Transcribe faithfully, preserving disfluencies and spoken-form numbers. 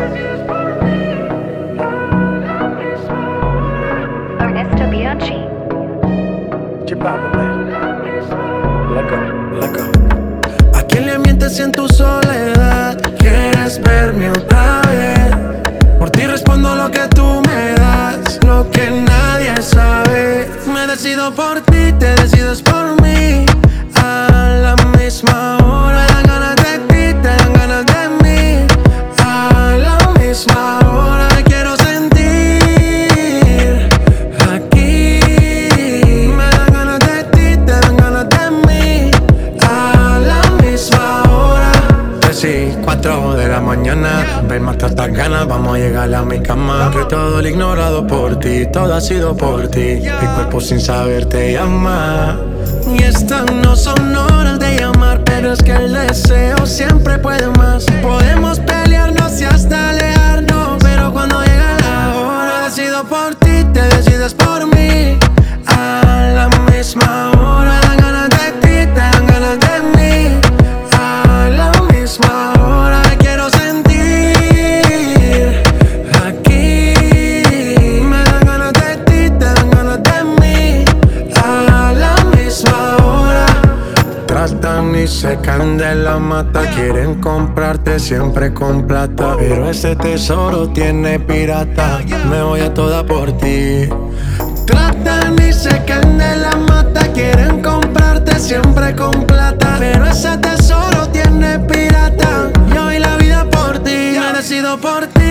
Ernesto Bianchi. ¿A quién le mientes en tu soledad? ¿Quieres verme otra vez? Por ti respondo lo que tú me das, lo que nadie sabe. Me decido por ti, te decides por mí. A la misma hora me dan ganas de ti, te dan ganas de mí. A la misma hora me quiero sentir aquí. Me dan ganas de ti, te dan ganas de mí. A la misma hora. Sí, cuatro de la mañana. Ven, mata estas ganas, vamos a llegar a mi cama. Que todo lo ignorado por ti, todo ha sido por ti. Mi cuerpo sin saber te llama. Y estas no son horas de llamar, pero es que el deseo siempre puede más. Podemos pelearnos y hasta alejarnos, pero cuando llega la hora decido por ti, te decides por mí. A la misma hora dan ganas de ti, te dan ganas de mí. A la misma hora me quiero sentir aquí. Me dan ganas de ti, te dan ganas de mí. A la misma hora. Tratan y se caen de la mata. Quieren comprarte siempre con plata, pero ese tesoro tiene pirata. Me voy a toda por ti. Tratan y se caen de la mata. Quieren comprarte siempre con plata, pero ese tesoro tiene pirata. Yo doy la vida por ti, me decido por ti.